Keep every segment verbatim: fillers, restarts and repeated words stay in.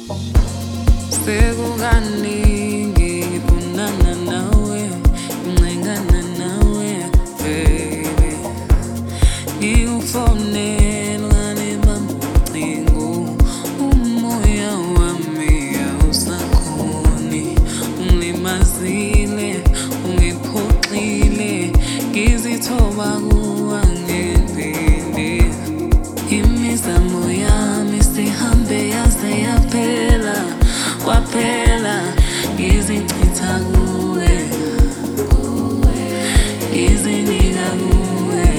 Sekukaningi ngifunana nawe, ngicengana nawe, baby. Ngikufonela ngebamba ucingo, umoya wami awusakhoni. Ungilimazile, ungiphoxile, ngizithoba kuwe angilinde. Imizamo yami sihambe yaze yaphela, kwaphela ngizichitha kuwe, ngizinika kuwe.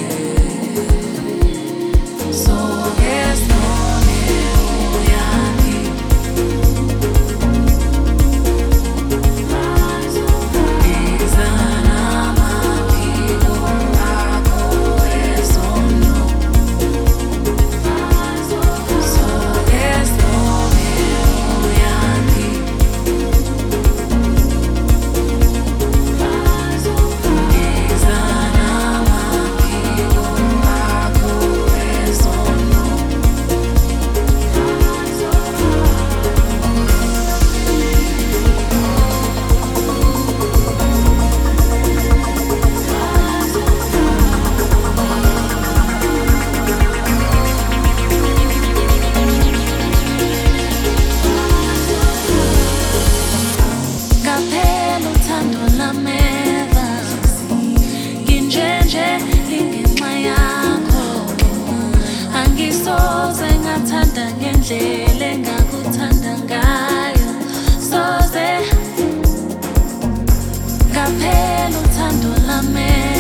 So ngesone uyami, ngiza namaphiko akho esono. So ngesone uyami, ngiza namaphiko akho esono. Ngaphela uthando lameva, nginjenje ingenxa yakho. Angisoze ngathanda ngendlela engakuthanda ngayo, soze. Ngaphela uthando lameva